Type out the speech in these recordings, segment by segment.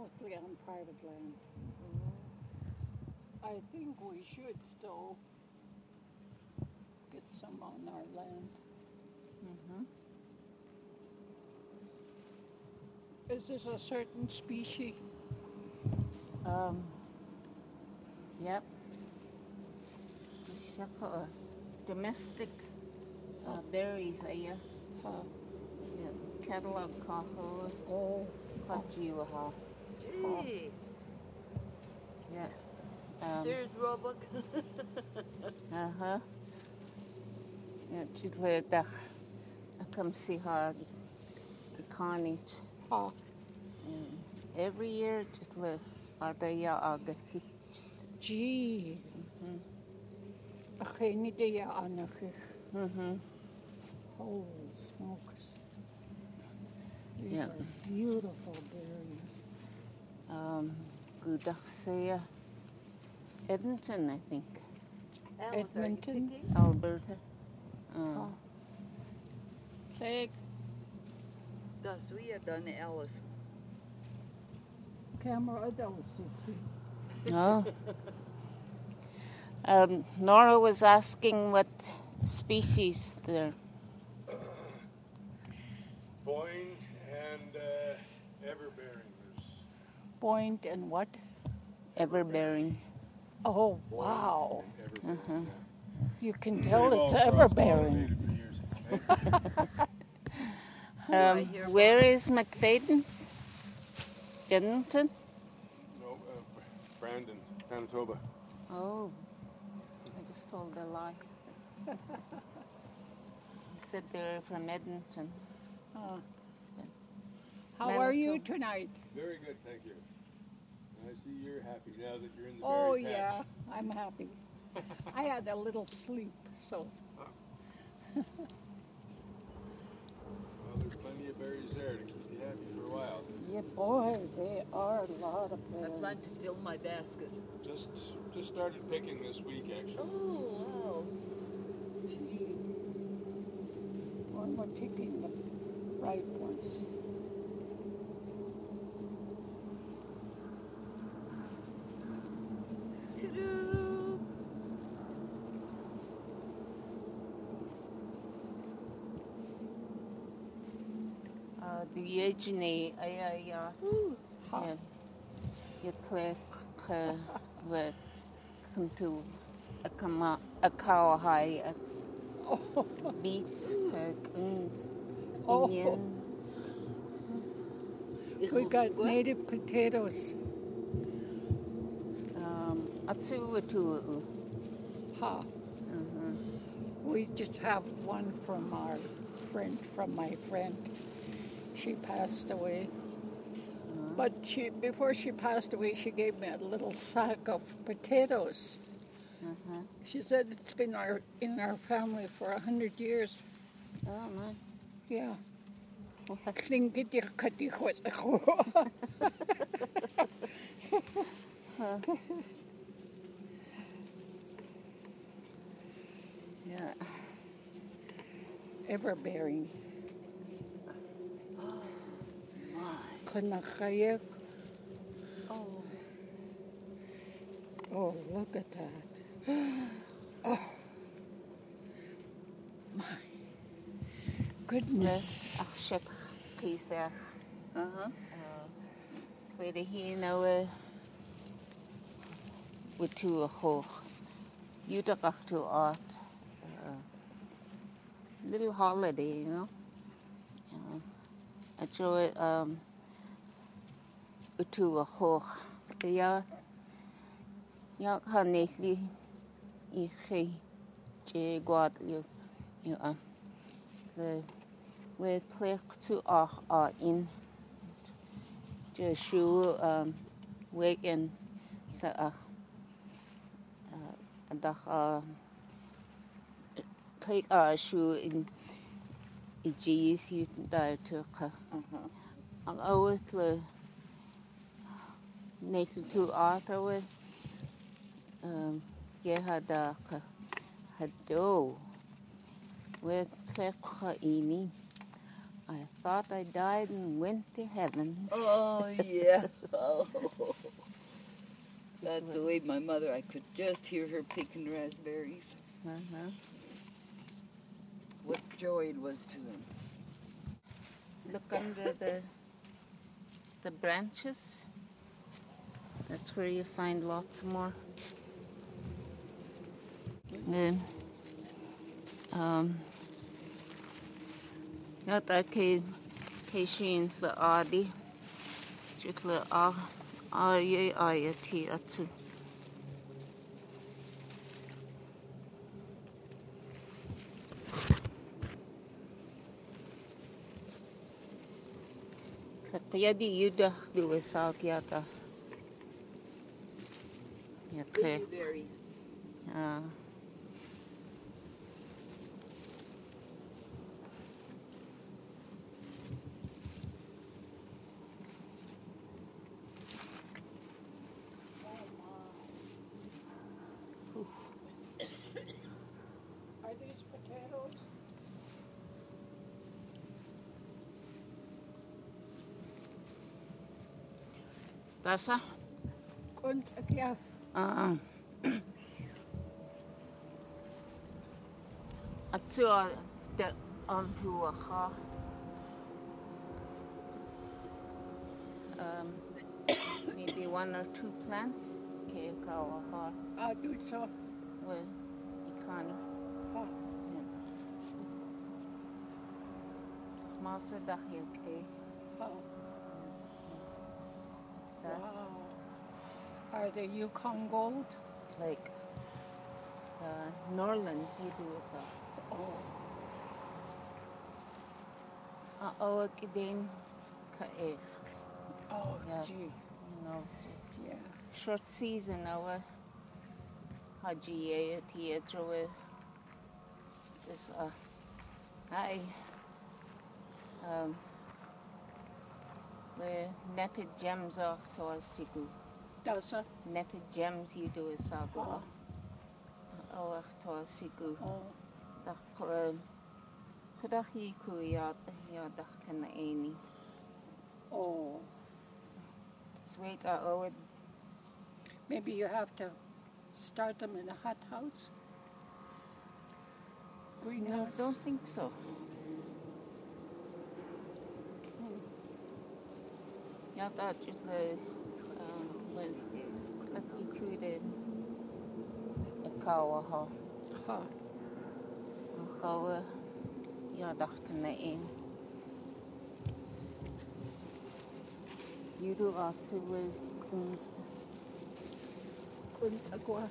mostly on private land. I think we should, though, get some on our land. Mm-hmm. Is this a certain species? Yep. Domestic berries here. Yeah. Catalog coffee. Oh, Kajiwaha. Gee, Yeah. there's Roebuck. Uh-huh. Yeah, Chitledach. I come see her the carnage. Every year just le adaya aga. gee. Geen idee aan. Mhm. Holy smokes. These Yeah. are beautiful berries. Good say Edmonton, I think. Alice, Edmonton? Are you picking? Alberta. Zeg, Das we are done, Alice. camera don't see. Oh. Nora was asking what species they're. Boyne and Everbearing. Point and what? Everbearing. Oh, wow. Everbearing. You can tell it's ever-bearing. Where is McFadden's? Edmonton? No, Brandon, Manitoba. Oh, I just told a lie. He said they're from Edmonton. How are you tonight? Very good, thank you. I see you're happy now that you're in the Oh, berry patch. yeah, I'm happy. I had a little sleep, so. Well, there's plenty of berries there to keep you happy for a while. Yeah, boy, they are a lot of I berries. plan to fill my basket. Just started picking this week, actually. Oh, wow. Gee. When we're picking the ripe ones. Ta-doo. The Eugenie, yeah. You click with come to a cow high beets, greens, Oh. onions. We got native potatoes. Atu. Ha. We just have one from my friend. She passed away. But before she passed away, she gave me a little sack of potatoes. She said it's been in our family for 100 years. Oh, man. Yeah. Yeah. Ever-bearing. My. Oh. Oh, look at that. Oh. My goodness. Achshek Kisach. Played a hino with two a hoch. You took off to art. Little holiday, you know. I show it to a hoch. Yeah, honestly, you God, you the we play to in the shoe weekend sa take shoe in G's you die to ang always the next to Arthur with had do with play ini I thought I died and went to heaven. Oh, yeah. Oh. That's the way my mother, I could just hear her picking raspberries. Uh-huh. What joy it was to them. Look under the branches. That's where you find lots more. Nota ke sin le adi. Just le a ti atu. Katayadi yuda duwasagyata. Okay. Blueberries. Are these potatoes? Tasa? Kunt ja. Atu de anjuacha. Maybe one or two plants. Okay, kawaha. Doet zo. Well, ikani. Oh, Masa dahil kay. oh. That Wow. Are they Yukon Gold? like Norlands you do so. Oh, Oh, kidin ka oh, Yeah. gee. You know, Yeah. short season our haji theatre is I the netted gems off to us sigu. Does it? Netted gems you do is sago. Oh, to us sigu. Oh, Dak Kudach hi kuyat dak kana any. oh. Sweet oh Maybe you have to start them in a hot house? no, Greenhouse? don't think so. Ja, dat is le like you could a cow ha. Huh. How ja dak kana in. You do also with Kunt agua.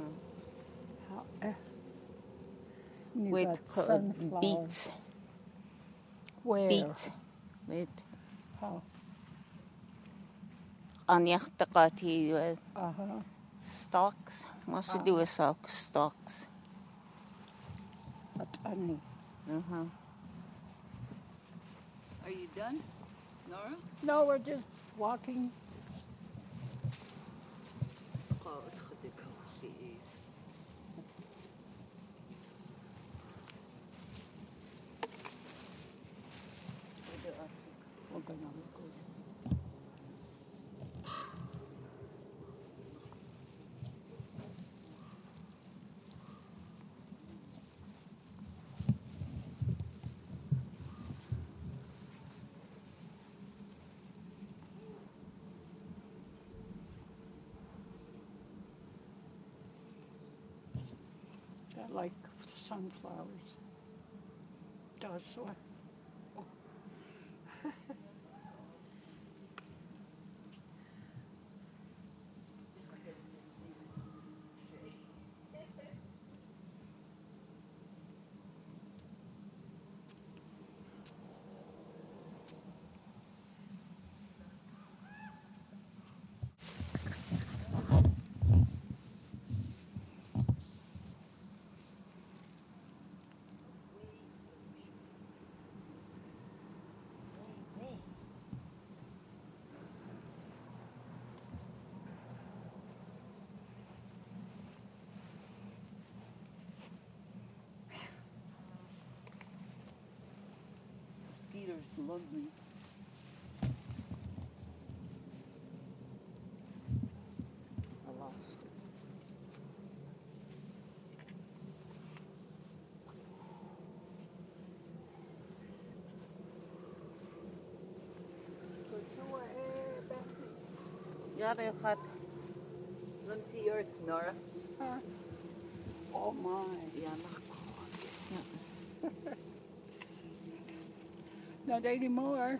You with got sunflower. beets. Where? Beet. With How? anjachtakati Uh-huh. stalks. What's to do with stalks? At ani. Uh-huh. Are you done, Nora? No, we're just walking. Oh, she is. We're gonna go. I like sunflowers. Does so. It's lovely. I lost it. Ja, dat gaat. Let me see yours, Nora. Huh? Oh my. Yeah, Not anymore.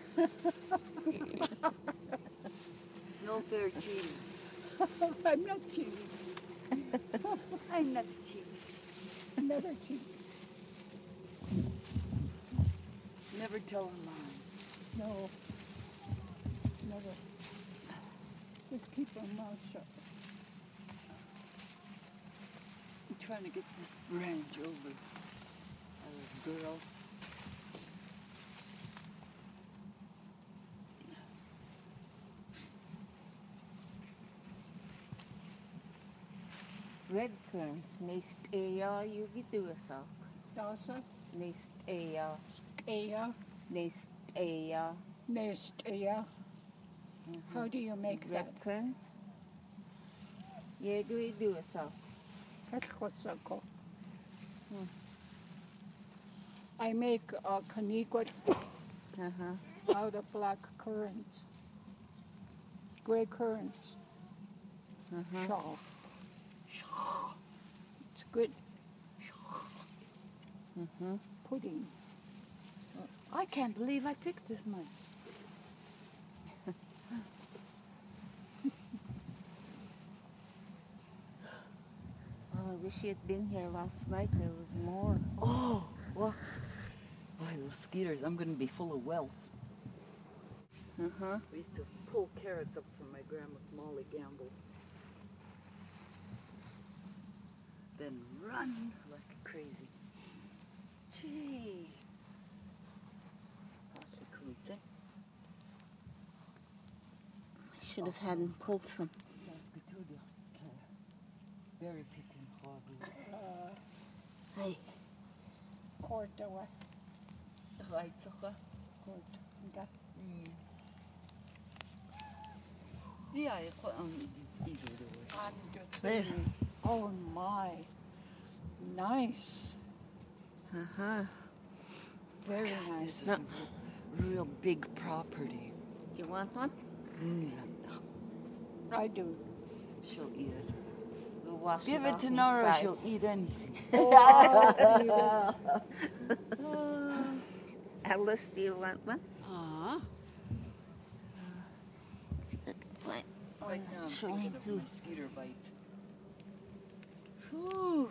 no fair cheating. I'm not cheating. I'm not cheating. Never cheat. Never tell a lie. No. Never. Just keep our mouth shut. I'm trying to get this branch over. Girl. Red currants, neist ja, you do a sock. Dasa, Neist ja, Aya, neist ja. Nest, Aya. How do you make Red that? currants? Yeah, do a sock. Katkosako. I make kanikwat out of black currants. Gray currants. Shaw. It's good. Pudding. I can't believe I picked this much. Oh, I wish you had been here last night. There was more. Oh, what? Boy, those skeeters, I'm going to be full of welts. We used to pull carrots up from my grandma Molly Gamble. Then run like crazy. Gee. Pasha Should have had him pull some. Berry picking hobby. Hey. Cordoa. Right, Sacha? Good. Okay. Yeah, either There. Oh my. Nice. Very nice. This is a real big property. You want one? I do. She'll eat it. We'll wash Give it it off to Nora, inside. she'll eat anything. Alice, do you want one? See if I can find Right now I'm Showing thinking of through. my skeeter bite. Whew.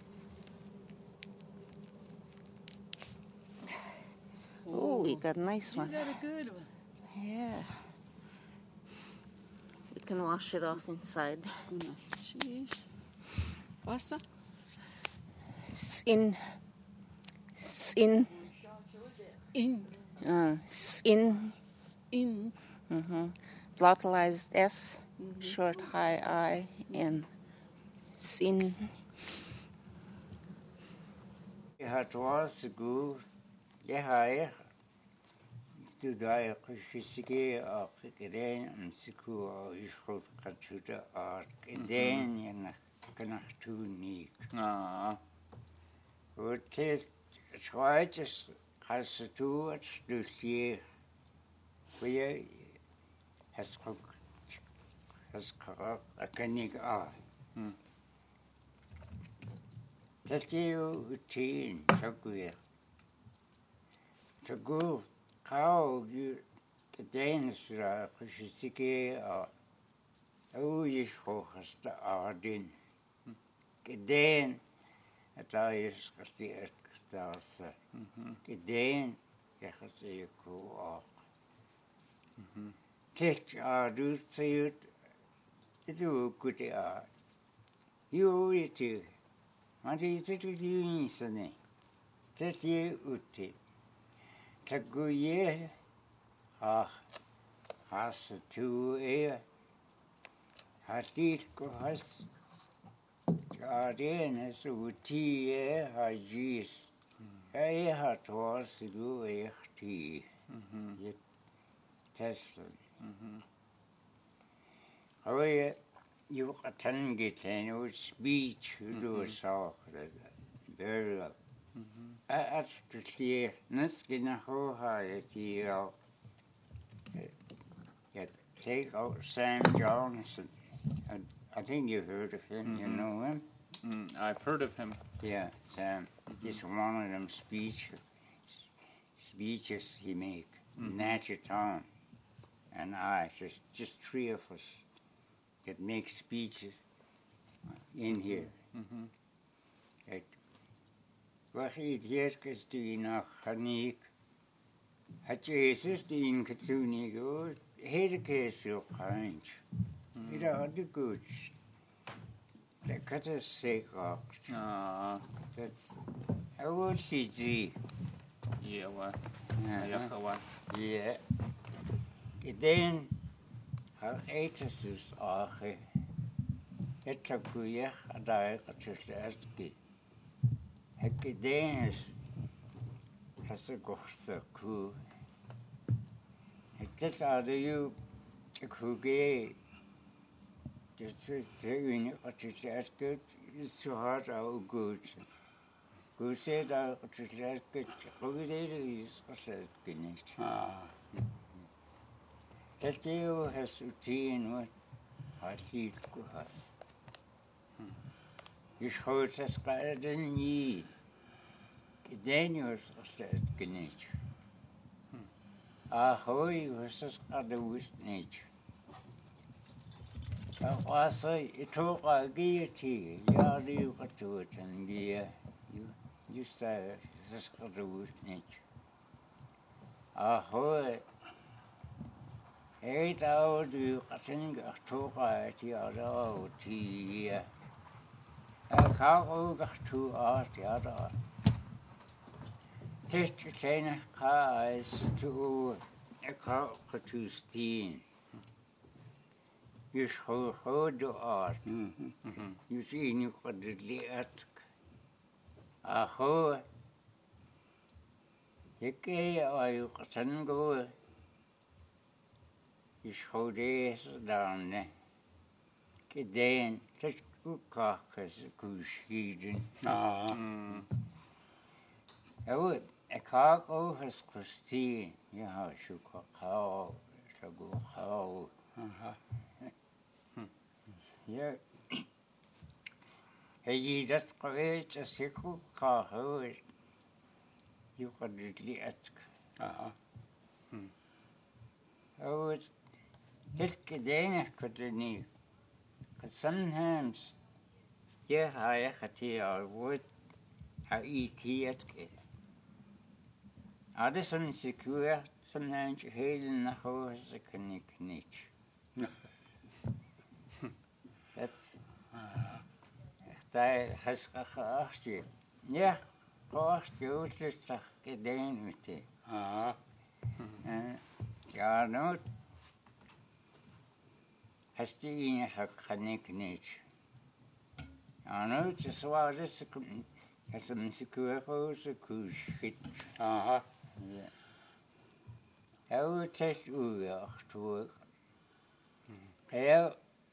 Oh, we got a nice You one. got a good one. Yeah. We can wash it off inside. Sheesh. Wassa? Sin. In. Sin. In. Glottalized S, short high I, and sin. Hatwasigu Yahaya to die Kushiki or Kikadan and Siku or Ishot Kachuta or Kidan and Kanachtunik. Would take try just has to do it to see where has a canig eye. Tatio teen, Taguya. To go cow, you the dance, Kushiki, oh, you has the Ardin. Gedein, at I is the stars. Gedein, Yahasi cool. Take do say it, do good. You eat it. What is it doing, Sonny? That you uti. Taguye, has to air. Has it go has. Guardian is uti, has jeez. I had was to do a tea. You Tesla. Oh yeah, you attend get any speech you do a song very well. At the clear, Niskin ho high get take out Sam Johnson. I think you heard of him, you know him? I've heard of him. Yeah, Sam. He's one of them speeches he make. Natchez Town and I, just three of us that make speeches in here. Wat het eerst doen nog geniek. Het Jezus die katoenie goed. Hele keer zo geintje. Ieder had de goed. Dat kan het zeker. Dat is die. Yeah, well, Ja. Ja. Dan har eten sus age. Het kuie daar het eerste. Het gedeens has a gosta ku. Het are you kuge. This is the unique what is good. It's so hard out good. Good said that what is good. Good is also finished. That you has routine what I see to us. You should have got in ye. Daniels was that nature. Ahoy was just other with nature. Also, it took a gaiety. Yeah, you got to it, and you say just other with nature. Ahoy. 8 hours you think of took it, other tea. I can't go 2 hours the other. Test kleine kaas to a cock to steen. You show the art. You see, you got the ask. Aho. You gay or you can go. You show this down there. Get then, just good cock as a goose heeding. I would. A cargo has Christine, yeah, she got how, she go how. Yeah. Hey, that's great, a sickle car, you got the ask. I would get Danish could the new. But sometimes, yeah, I would eat here. Are some secure, sometimes you hail in the house a niche. That's that has asked you. Yeah, asked you just to get down with it. Yeah, no. Has the in a niche. I know just why this has some secure house a cruise fit. Yeah. I would test you to work. Yeah,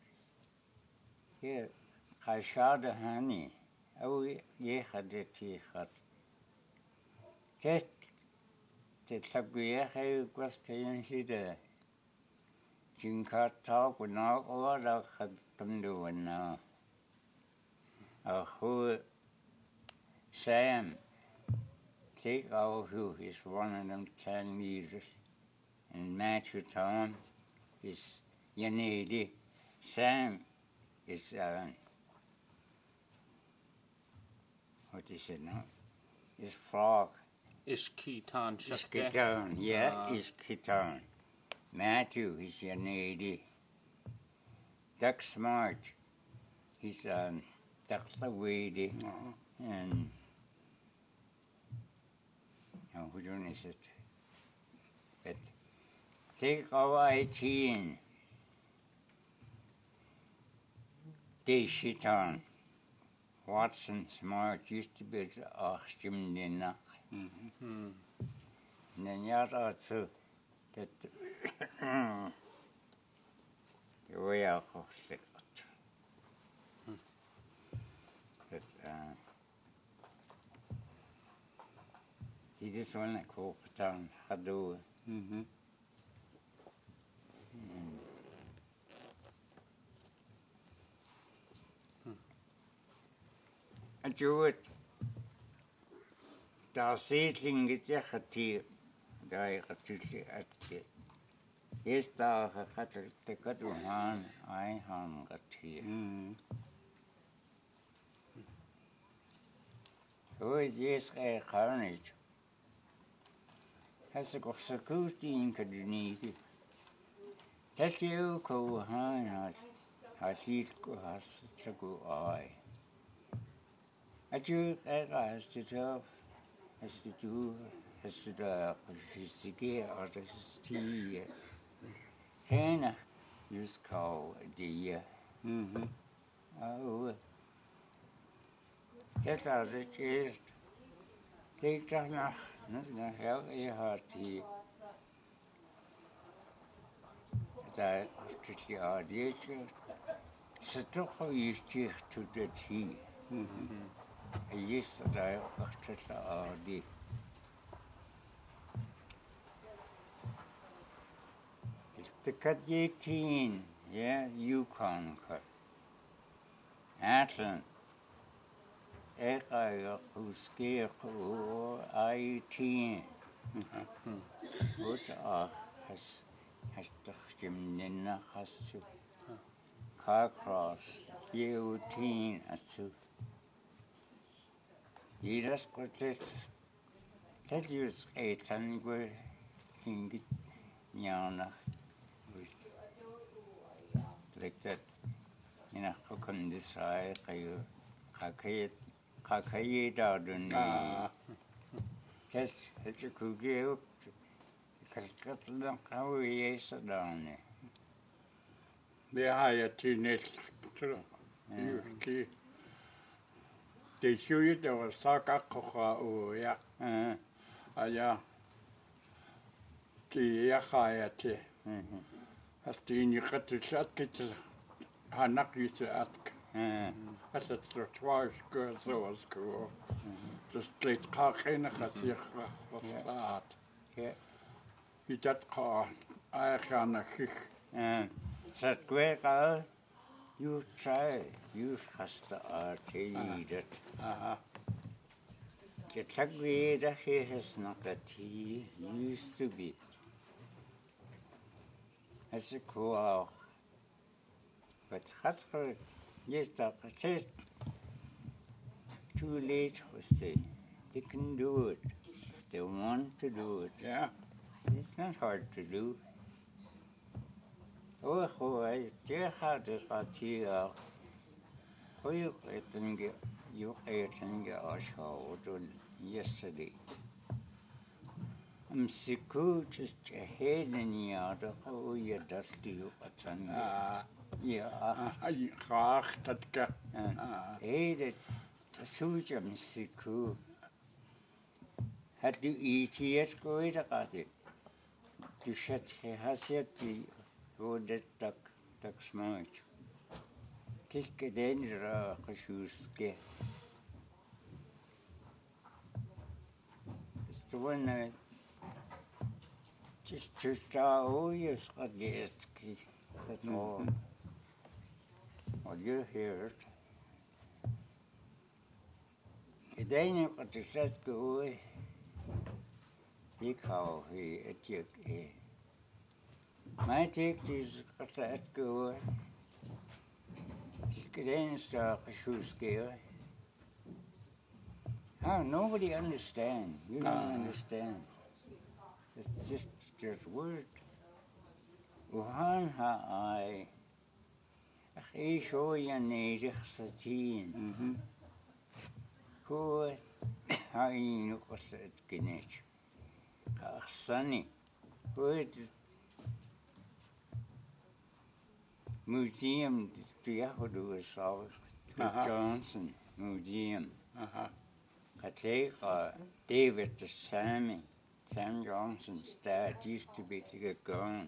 I shot the honey. Oh, yeah, had the tea hot. Test the Taguya, I was saying, see the Jinka talk with no order had come to it now. Who Sam. Take all who is one of them 10 meters, and Natchez Town is Yanedi. Sam is what is it now? Is Frog. Ishkitan. Ishkitan, yeah, Ishkitan. Matthew is Yanedi. Duck Smart, he's Duck Lawady, and now, which one is it? But take our 18. Deshitan. Watson Smart used to be the Jim Dinner. Nanyaraatsu that Jojakohtekot. That this one I call Patan Hadu. A Jewett. Daar seedling getjachati, daar getulli atje. Eerst daar gaat te kaduhan, ai han gati. Hoe is carnage? Has a gosakuti in kaduniki. Dat je ko han has liet ko has te go ai. Aju has to tell. As the Jew has the Hissige or the Stie. Hena use call the oh, that are the chest. Take that nach, nothing hell a hearty. That after the audience, set up you to the tea. Yesterday, after the cut 18, yeah, Yukon cut. Atlan, Eka, who scare who 18. What has the Jimnina has to car cross, 18 as to. Iras kotlet. Dat is eten we ging nyana. Like that. Ina kokon disai kayo kakai da dun. Just it's a kugi. Katlan kawi is down. Det har jeg til næste, tror jeg. Det er der var sakakkoha og ja. Ja. Det jeg har jeg til. Det er en rettighedskit. Han nok lige at. Altså det tror jeg så skal. Det slet kan ikke sige hvad Ja. Vi dat kan jeg kan Så kvæg you try, you has to arcade it. Get like way that he has not a tea used to be. As a cool, but that's good. Yes, Dr. Says too late was they can do it if they want to do it. Ja. It's not hard to do. Oh, det har det partiet. Og you eating a show yesterday. I'm sick just a head in the other. Oh, you dusty you at yeah. Graag dat ik. Hey, that suit I'm sick. Had you eat yet? Go eat a it. You shut has it. Oh, that duck smudge. Kick it in the shoeske. It's the one just oh, yes, I guess. That's all. Well, you hear it. Then you got to let go. You call it your. My take is let go. Get in stuff, shoe scale. How nobody understand. You don't understand. It's just word. Uhan ha I. I show you nedig satin. Who how you know what's it Ganesh. Sunny. Good. Museum to Yahudu is all Johnson Museum. Kateka David the Sammy. Sam Johnson's dad used to be to get going.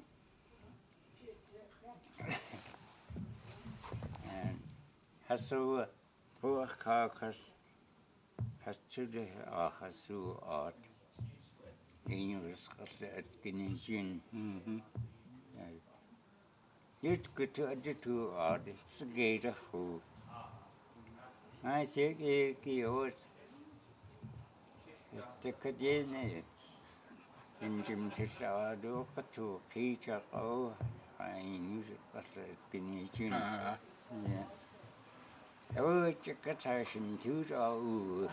And hasu kakas has to the hasu art. English at Kinijin. You'd go to a two artists, a gate of who. I think he was the Cadene in Jim Tishado, but to Peter. Oh, I knew it was a Kinijin. Yeah. Oh, it's a Catashin too. Oh,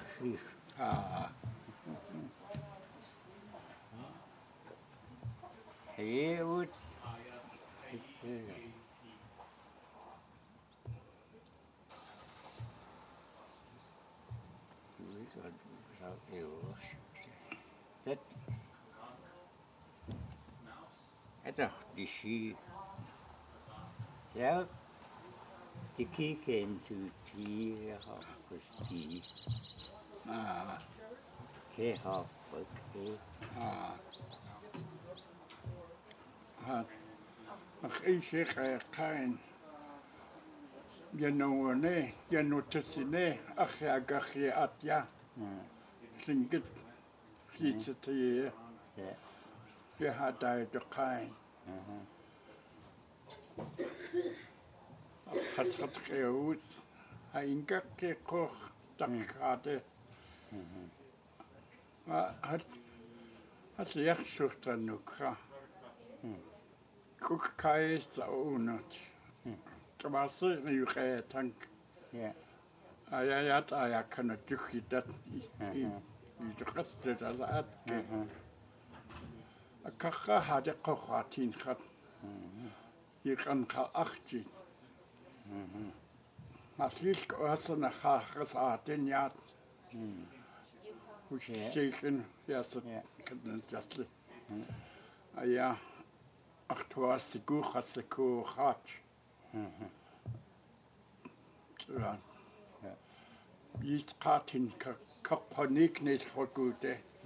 here would. Dat die zie. Ja, die kijken into tea, half tea. Ke half ke. Ach, ik zeg geen. Je nou nee, je nou tussen nee, ach ja, gach je at ja. Slinket, giet het hier. Je had daar de geen. Het had gehoord. Hij ingak gekocht, dat gaat het. Maar het is echt zo dan ook. Kuk kai is de onat. Was nu ga je tank. Ja. Ja, ja, kan natuurlijk dat in de rest dat het. Kaka had ik gehad in gehad. Je kan gaan 18. Als ik was een graag in ja. Hoe zeggen ja, dat kan het dat. Ja. Ach, het was de koe had de koe gehad. Ja. Je gaat in kaponiek niet voor goed.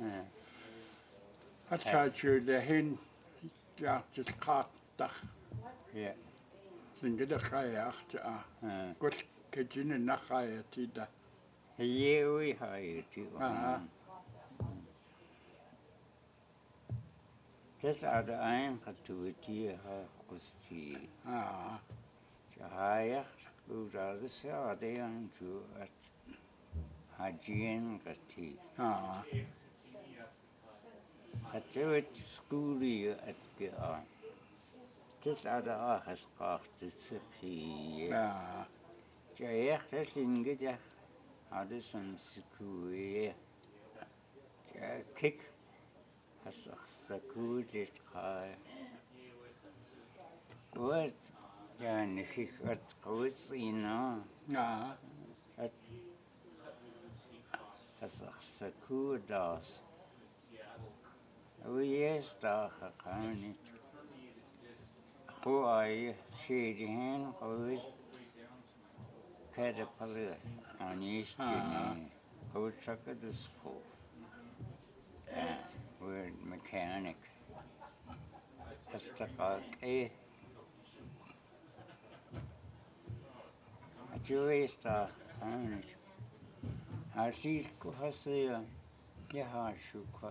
Het gaat je erheen. Ja, het gaat dag. Ja. Zijn je ga je achter aan. Goed, kijk je in de ga je tida. Hier we ga je toe. Dat uit de eingetoetie gekosti. Ja, hoe dat is ja, die aan toe het hagien geti. Het wordt schoolie het gaan. Dat uit de aangeschaft is hier. Ja, echt het ding ja. Hadden ze een schoolie. Ja, kijk. Has secluded high. What? Ja, ik had gezien, Ja. Het has secluded. We is daar gegaan niet. Hoe je ziet heen, hoe caterpillar aan is niet. Hoe zakken de school. We're mechanic. Hastakak Ajuista Hanish. Hashiko Hasia Yahashuka.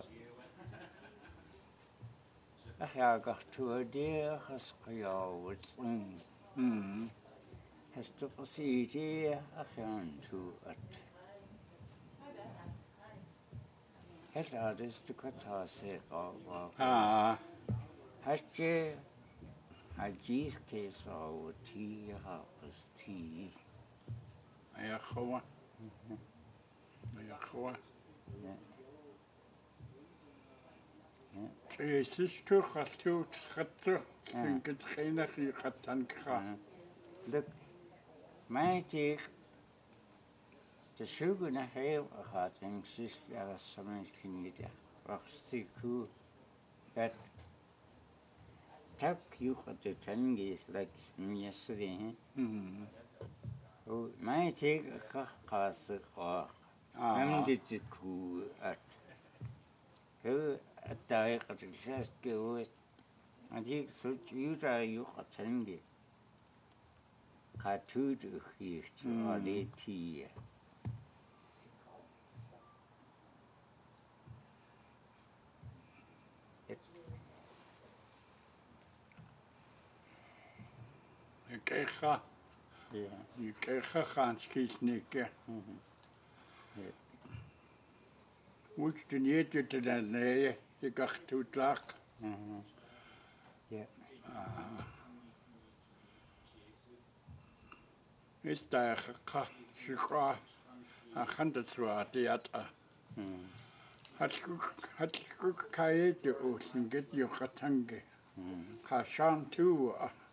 I got to a dear Haskaya with swing. Has to proceed here, I can to it. Het had is de kwartasse al. Hatje, hadjes kees al tea, hapers tea. Ja, gewoon. Ja, gewoon. Het is toch als het gaat terug. Vind ik het geen dat je gaat dan gaan. Mijn tegen. De sugar na heel gaat en zus ja samen kinget ja wacht cool dat tak you got the tangi like yesterday oh my take kas I'm dit cool at الطريقة الشاست كويت هذيك صوت يوجا يقتنجي قاتود أخيك عليتي يكيخا يكيخا خانش كيسنيك وش دنيتي تلانيه يكاختو تلاق استاخا شكوا أخنت سواتياتا هتشكوك كايتي أوسنجت يقتنجي خاشان تو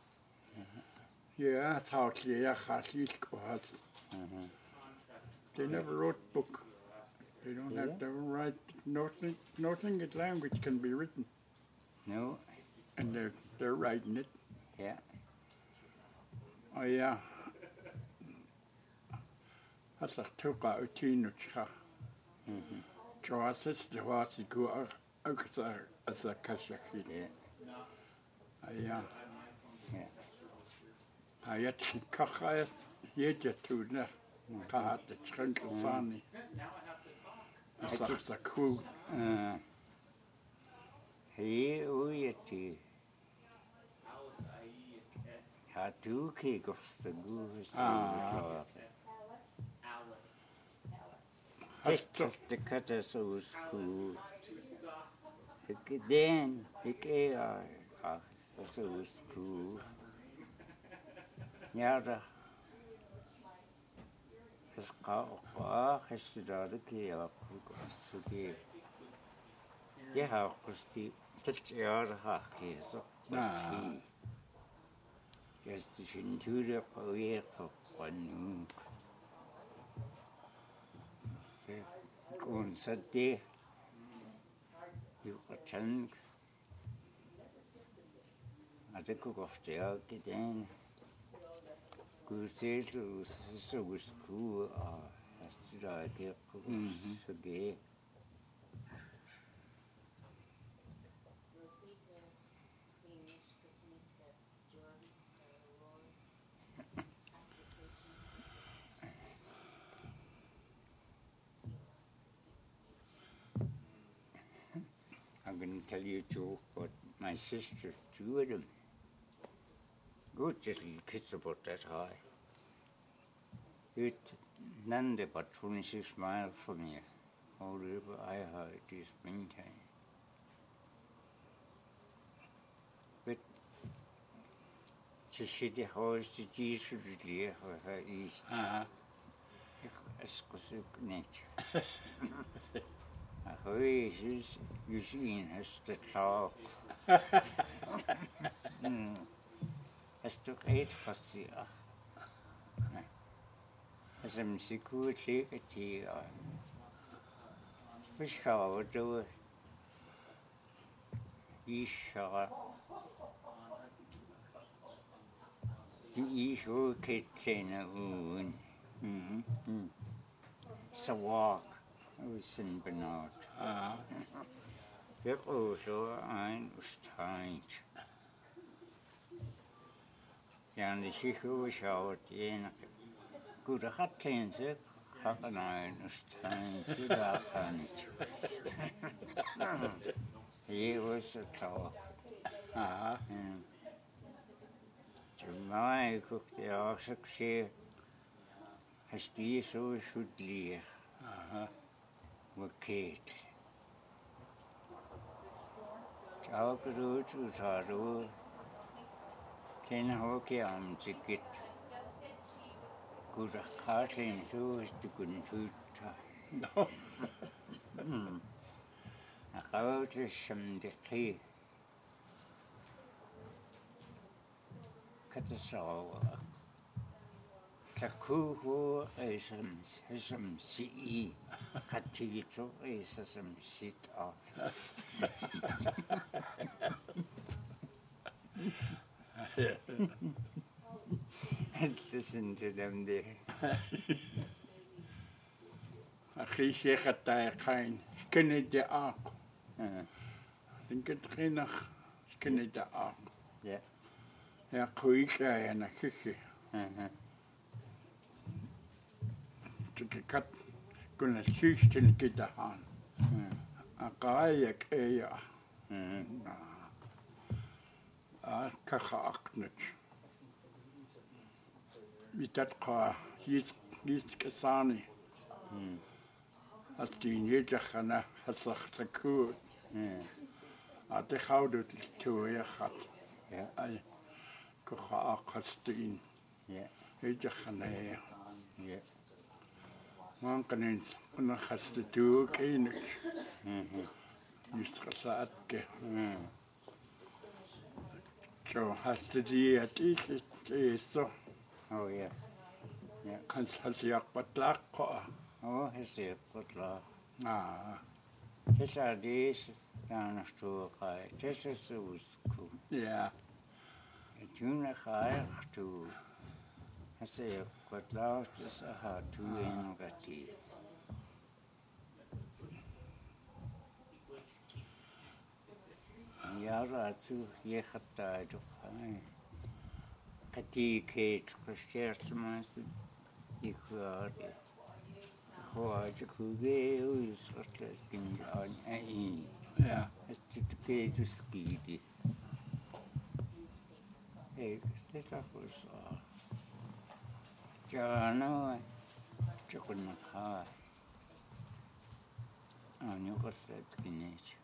yeah, thought yeah, has. They never wrote book. They don't have to write nothing. Nothing in language can be written, No, and they're writing it. yeah. Oh yeah. That's a tuka utinucha. Joasis the wasi go as a kashaki. Yeah. Yeah. Ayat kachayat yejetuna kahat the trinkelsani. That's a cool. He uyeti. Hatuki goes the goose. The cutter so cool. Then he so cool. Yada. His car, his daughter, Suki. Yeah, Christy, touch your hockey, so just into the career for 1 on Saturday, you attend. I think of the again. Good sail to so school as to I get so gay. I'm going to tell you a joke about my sister, 2 of them. Good little kids about that high. It none but 26 miles from here. All over I heard it is springtime. But she said the house the Jesus would live for her east. It's nature. Ahoy, you seen us the talk. It's took 8 for the as I'm secure take a tea on. We shall do it. You shall. You shall get clean a wound. It's a walk. I was in Bernard. You also ein Stein. Ja, the Chico showered in. Good, a hot cleans it. Half an iron Stein. Without furniture. He was a talk. My cook the oxen share. Has the so should leave. With Kate. Talk to Taro. Can hockey arm ticket. Good a cartlin so is to good food. No. A out is some decay. Cut the saw. Takuho is some CE. Catito is some sit off. And listen to them there. Achie zegt hij geen. Kunnen de ook. Den gedrinach skinida a. Ja. Ja, kuika ja na kiki. Kat kunna syystin kita han. A kaiak ei ja. A kachaaknet. Mitat ka his kasani. As die nedergana hasachta koe. A de gouden toe je gaat. Ja. Ai kachaakastin. Ja. Nedergana. Ja. Man kan eens kunnen gasten toe kijken. Just gezegd ke. Zo haste die het ik is zo. Oh ja. Kan ze ja wat lachen. Oh, hij zegt wat laag. Ah, Het is al deze dan nog toe gaan. Het is zo schoon. ja. Het doen ga ik toe. Hij zegt wat laag is haar toe in gati. Ja, dazu je gaat daar toch gaan. Gati keet gesteerd mensen. Ik hoorde. Hoorde kuge is gesteerd in aan een. Ja. Het is keet dus skiedi. Ik dit was ja, nou, ik kon nog haar. En nu was het geniet.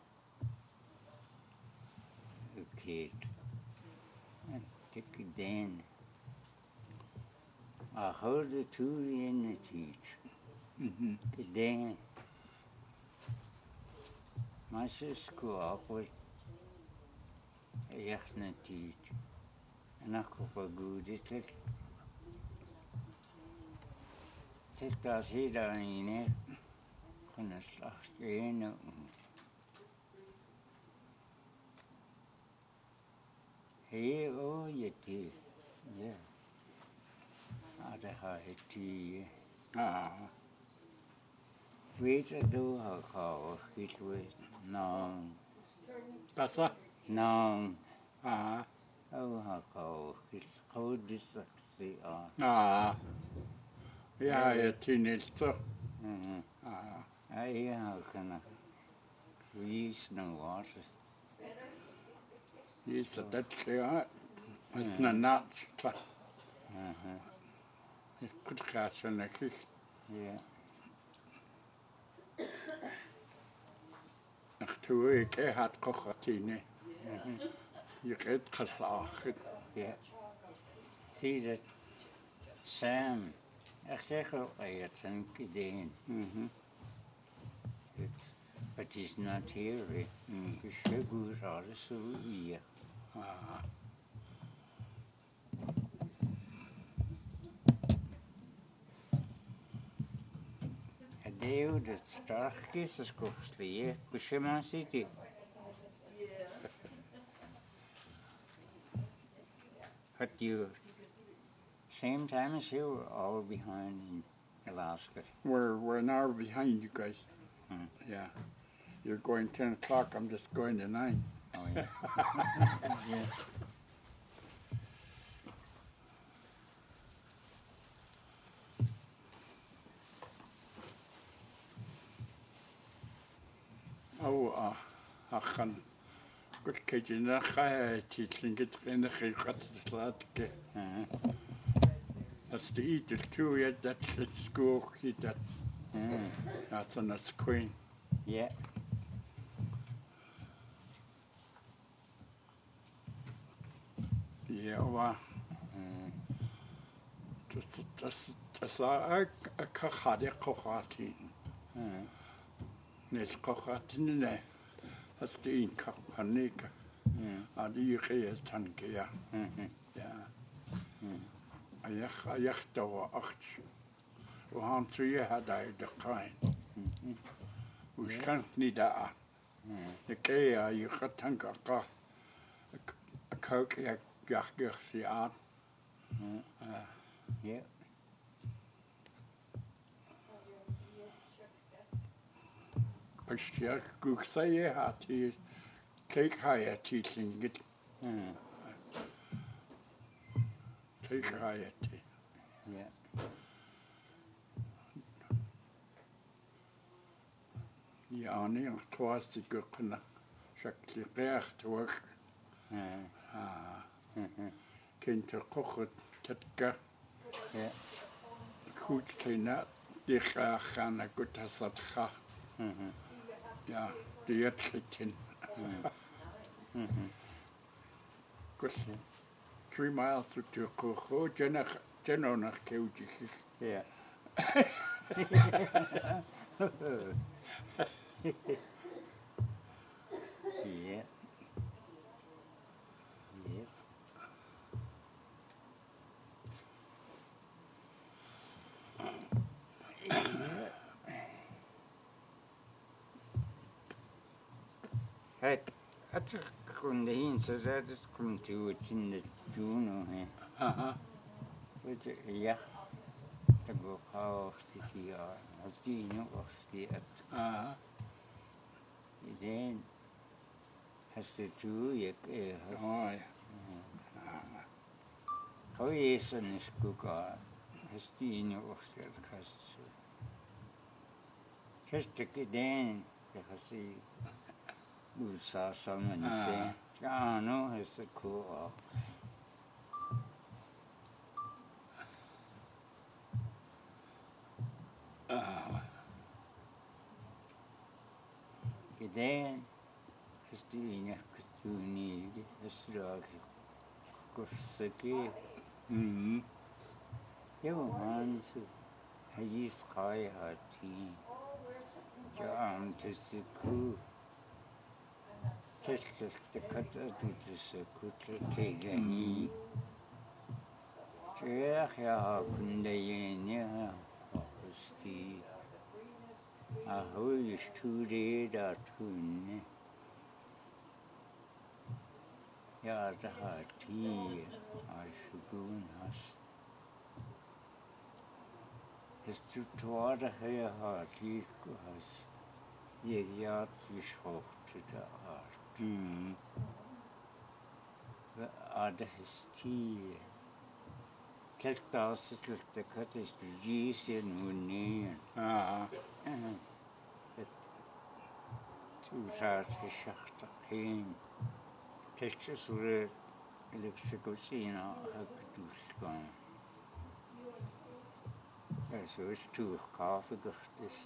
Oké. En ik denk. I heard the two in the teach. Ik denk. My sister up was echt een teach. En ik hoop goed is het als hij daar in van een slagje in. Hey, oh, je tea. Ja. Ah, dat ga je tea. Ah, Weet je, doe ik al goed weet. Nou, dat is nou. Ah, Oh, ik al goed. Goed dyslexie aan. ah. Ja, je tien is zo. Ah, Ja, ik kan wees nou was. je is dat gegaan. Het is een nacht. Ik moet gaan zo naar kijk. Ja. Ach, toen ik had kochtine. Je gaat geslagen. Ja. Zie dat Sam, ik zeg ook het een idee. But he's not here. Je should go alles zo hier. Ah, Het deel dat sterk is, is kostelijk. Beschermen zit hij. But you, same time as you, were all behind in Alaska. we're an hour behind you guys. Yeah. You're going 10 o'clock, I'm just going to 9. Oh yeah. Yeah. Oh, gaan. Goed, kijk je naar ga je teaching het in de gaat het laten. Als de eater toe je dat je school je dat. That's an that's queen. Yeah. Ja, maar. Dat is een kachade kochatin. Nee, kochatin nee. Dat is de een kachanika. Die je tanke ja. Ja. Ajach daar acht. We gaan zo je had hij de klein. We kan niet daar. Je kan je gaat tanken ka. Kook je gach je aan. Yeah. Als je goed zei je had hier Take higher teaching it. Take higher tea. Ja. Ja, nee, twas die gukna. Shakli recht work. Kind kocht tetka. Ja. Goed kleina. Die gaan goed as dat ga. Ja, die het gitin. Goed. 3 miles to Kocho, Jenna Kauji. Ja. Ja. Yes. Het kon de heen zo dat het komt toe in de Juno hè. Aha. Weet je ja. Dat go hou die jaar. Als die nog of die het. Aha. Dan has de toe je has. Oh, ja. Hoe is een skoka. Has die nog of die het has. Just dan je has die Usa samen ze. Ja, no has de cool. Gedaan is die enige toen niet is daar kurseke Johannes hij is kai hati jam te ku testes de kata doet ze kutle tegani ja kunde ja is die Ahoy studie dat toen. Ja, dat had hij als je doen hast. Es tut worden hij had lief gehad. Je jaart geschocht de art. We hadden gestier. Kijk daar zit de kat is de jees in wanneer. Aha. Toen zat geschacht heen. Testjes voor Lexicocina heb ik toegestaan. Ja, zo is het koffiegecht is.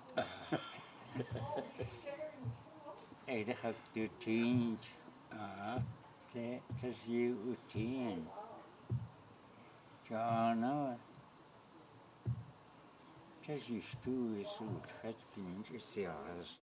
En dat heb ik de tien. Aha. Dat is je tien. Ja, nou. Dat is je stoel is zo het vet vind je zelfs.